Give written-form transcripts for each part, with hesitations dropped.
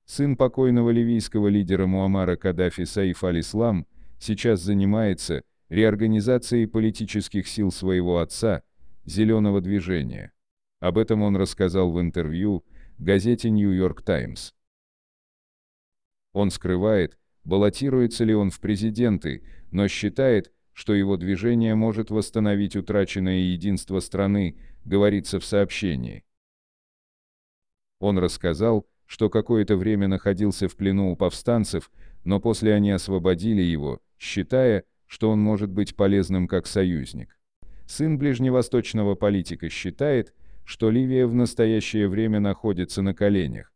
Сын покойного ливийского лидера Муаммара Каддафи Саиф аль-Ислам сейчас занимается реорганизацией политических сил своего отца, «Зеленого движения». Об этом он рассказал в интервью газете «Нью-Йорк Таймс». Он скрывает, баллотируется ли он в президенты, но считает, что его движение может восстановить утраченное единство страны, говорится в сообщении. Он рассказал, что какое-то время находился в плену у повстанцев, но после они освободили его, считая, что он может быть полезным как союзник. Сын ближневосточного политика считает, что Ливия в настоящее время находится на коленях.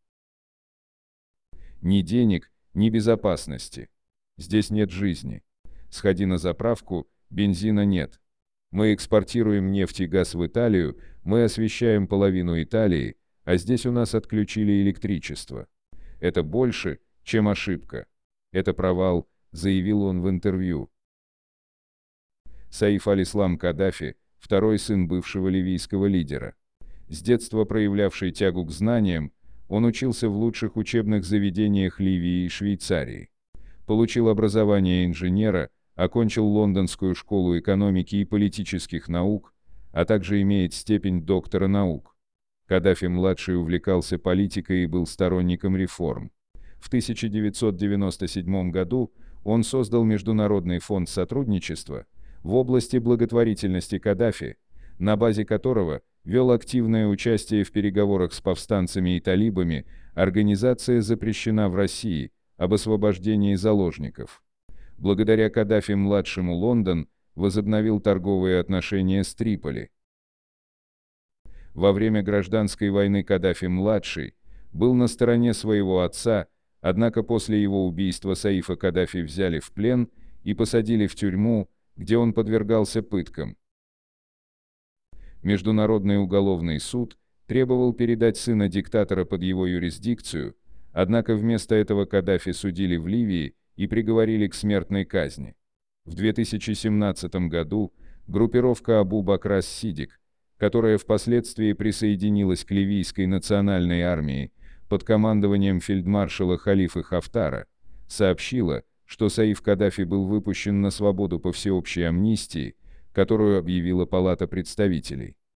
Ни денег, ни безопасности. Здесь нет жизни. Сходи на заправку, бензина нет. Мы экспортируем нефть и газ в Италию, мы освещаем половину Италии, а здесь у нас отключили электричество. Это больше, чем ошибка. Это провал, заявил он в интервью. Саиф аль-Ислам Каддафи, второй сын бывшего ливийского лидера. С детства проявлявший тягу к знаниям, он учился в лучших учебных заведениях Ливии и Швейцарии. Получил образование инженера, окончил Лондонскую школу экономики и политических наук, а также имеет степень доктора наук. Каддафи-младший увлекался политикой и был сторонником реформ. В 1997 году он создал Международный фонд сотрудничества в области благотворительности Каддафи, на базе которого вел активное участие в переговорах с повстанцами и талибами. Организация запрещена в России, об освобождении заложников. Благодаря Каддафи-младшему Лондон возобновил торговые отношения с Триполи. Во время гражданской войны Каддафи-младший был на стороне своего отца, однако после его убийства Саифа Каддафи взяли в плен и посадили в тюрьму, где он подвергался пыткам. Международный уголовный суд требовал передать сына диктатора под его юрисдикцию, однако вместо этого Каддафи судили в Ливии и приговорили к смертной казни. В 2017 году группировка Абу Бакр ас-Сидик, которая впоследствии присоединилась к ливийской национальной армии под командованием фельдмаршала Халифы Хафтара, сообщила, что Саиф Каддафи был выпущен на свободу по всеобщей амнистии, которую объявила Палата представителей.